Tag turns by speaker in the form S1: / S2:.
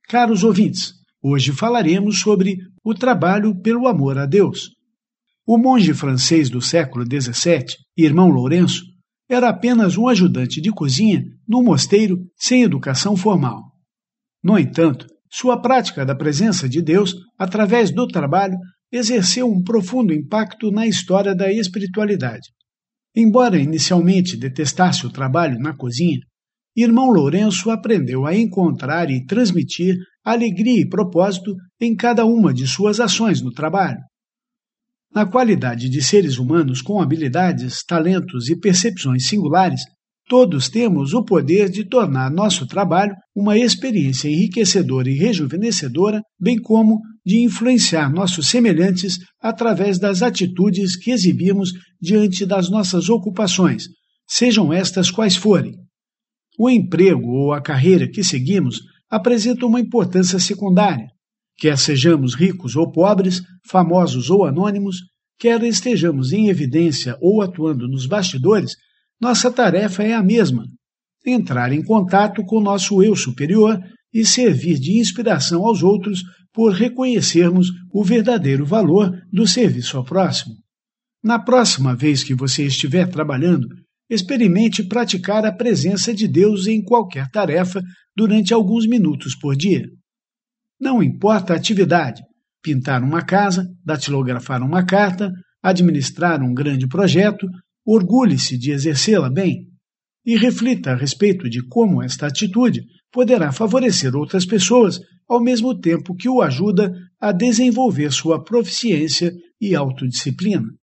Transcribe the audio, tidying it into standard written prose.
S1: Caros ouvintes, hoje falaremos sobre o trabalho pelo amor a Deus. O monge francês do século XVII, Irmão Lourenço, era apenas um ajudante de cozinha num mosteiro sem educação formal. No entanto, sua prática da presença de Deus, através do trabalho, exerceu um profundo impacto na história da espiritualidade. Embora inicialmente detestasse o trabalho na cozinha, Irmão Lourenço aprendeu a encontrar e transmitir alegria e propósito em cada uma de suas ações no trabalho. Na qualidade de seres humanos com habilidades, talentos e percepções singulares, todos temos o poder de tornar nosso trabalho uma experiência enriquecedora e rejuvenescedora, bem como de influenciar nossos semelhantes através das atitudes que exibimos diante das nossas ocupações, sejam estas quais forem. O emprego ou a carreira que seguimos apresenta uma importância secundária. Quer sejamos ricos ou pobres, famosos ou anônimos, quer estejamos em evidência ou atuando nos bastidores, nossa tarefa é a mesma: entrar em contato com nosso eu superior e servir de inspiração aos outros por reconhecermos o verdadeiro valor do serviço ao próximo. Na próxima vez que você estiver trabalhando, experimente praticar a presença de Deus em qualquer tarefa durante alguns minutos por dia. Não importa a atividade: pintar uma casa, datilografar uma carta, administrar um grande projeto, orgulhe-se de exercê-la bem e reflita a respeito de como esta atitude poderá favorecer outras pessoas ao mesmo tempo que o ajuda a desenvolver sua proficiência e autodisciplina.